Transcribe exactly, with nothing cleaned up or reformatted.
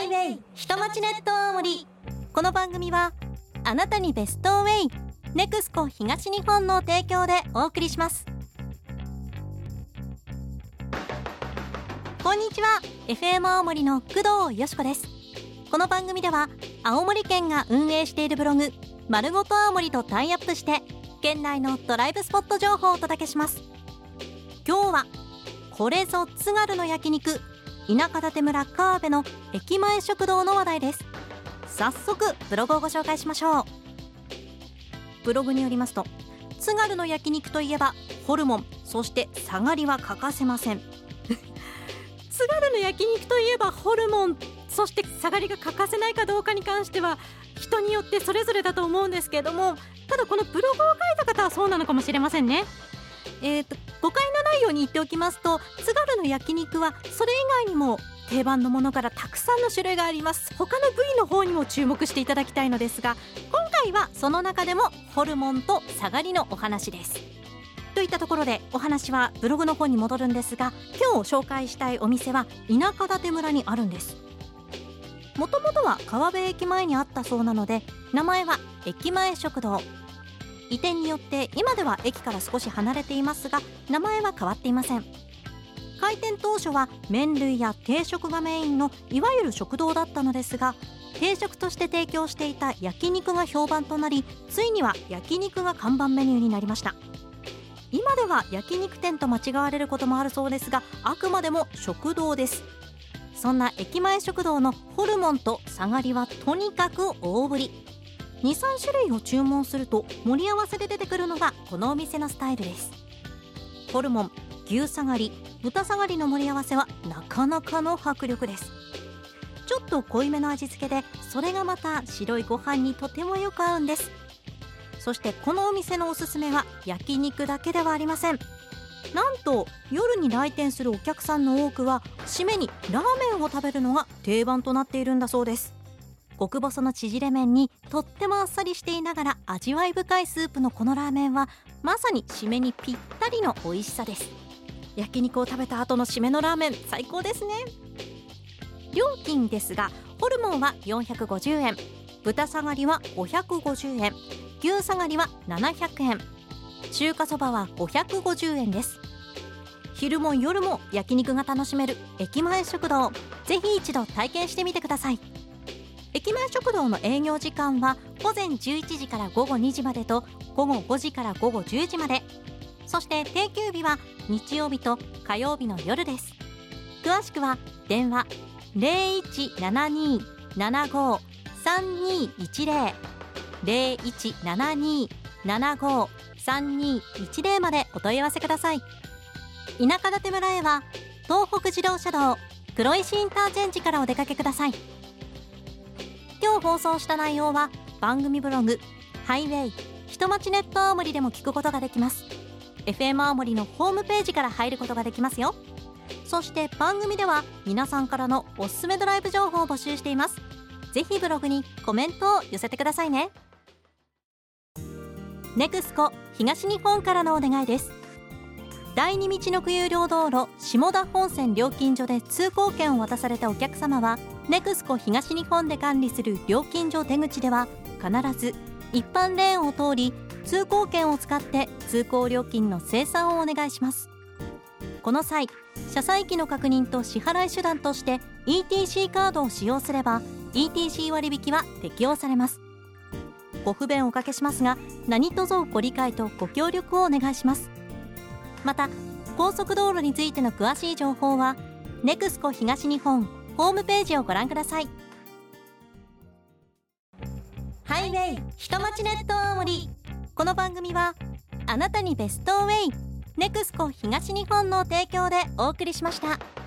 イウェイ下町ネット青森。この番組はあなたにベストウェイネクスコ東日本の提供でお送りします。こんにちは、 エフエム 青森の工藤よしこです。この番組では青森県が運営しているブログまるごと青森とタイアップして県内のドライブスポット情報をお届けします。今日はこれぞ津軽の焼肉田舎館村川辺の駅前食堂の話題です。早速ブログをご紹介しましょう。ブログによりますと、津軽の焼肉といえばホルモン、そしてサガリは欠かせません津軽の焼肉といえばホルモン、そしてサガリが欠かせないかどうかに関しては人によってそれぞれだと思うんですけれども、ただこのブログを書いた方はそうなのかもしれませんね。えーと誤解のないように言っておきますと、津軽の焼肉はそれ以外にも定番のものからたくさんの種類があります。他の部位の方にも注目していただきたいのですが、今回はその中でもホルモンとサガリのお話です。といったところでお話はブログの方に戻るんですが、今日紹介したいお店は田舎館村にあるんです。もともとは川辺駅前にあったそうなので、名前は駅前食堂。移転によって今では駅から少し離れていますが、名前は変わっていません。開店当初は麺類や定食がメインのいわゆる食堂だったのですが、定食として提供していた焼肉が評判となり、ついには焼肉が看板メニューになりました。今では焼肉店と間違われることもあるそうですが、あくまでも食堂です。そんな駅前食堂のホルモンとサガリはとにかく大ぶり。にさん種類を注文すると盛り合わせで出てくるのがこのお店のスタイルです。ホルモン、牛サガリ、豚サガリの盛り合わせはなかなかの迫力です。ちょっと濃いめの味付けで、それがまた白いご飯にとてもよく合うんです。そしてこのお店のおすすめは焼肉だけではありません。なんと夜に来店するお客さんの多くは締めにラーメンを食べるのが定番となっているんだそうです。極細の縮れ麺にとってもあっさりしていながら味わい深いスープのこのラーメンはまさに締めにぴったりの美味しさです。焼肉を食べた後の締めのラーメン、最高ですね。料金ですが、ホルモンはよんひゃくごじゅうえん、豚サガリはごひゃくごじゅうえん、牛サガリはななひゃくえん、中華そばはごひゃくごじゅうえんです。昼も夜も焼肉が楽しめる駅前食堂、ぜひ一度体験してみてください。駅前食堂の営業時間は午前じゅういちじから午後にじまでと午後ごじから午後じゅうじまで、そして定休日は日曜日と火曜日の夜です。詳しくは電話 ゼロいちななにーななごーさんにーいちゼロ ゼロいちななにーななごーさんにーいちゼロまでお問い合わせください。田舎館村へは東北自動車道黒石インターチェンジからお出かけください。今日放送した内容は番組ブログハイウェイ下町ネット青森でも聞くことができます。 エフエム 青森のホームページから入ることができますよ。そして番組では皆さんからのおすすめドライブ情報を募集しています。ぜひブログにコメントを寄せてくださいね。ネクスコ東日本からのお願いです。第二道の有料道路下田本線料金所で通行券を渡されたお客様は、ネクスコ東日本で管理する料金所出口では必ず一般レーンを通り通行券を使って通行料金の精算をお願いします。この際、車載機の確認と支払い手段として イーティーシー カードを使用すれば イーティーシー 割引は適用されます。ご不便をおかけしますが、何卒ご理解とご協力をお願いします。また高速道路についての詳しい情報はネクスコ東日本ホームページをご覧ください。ハイウェイ下町ネット青森。この番組はあなたにベストウェイネクスコ東日本の提供でお送りしました。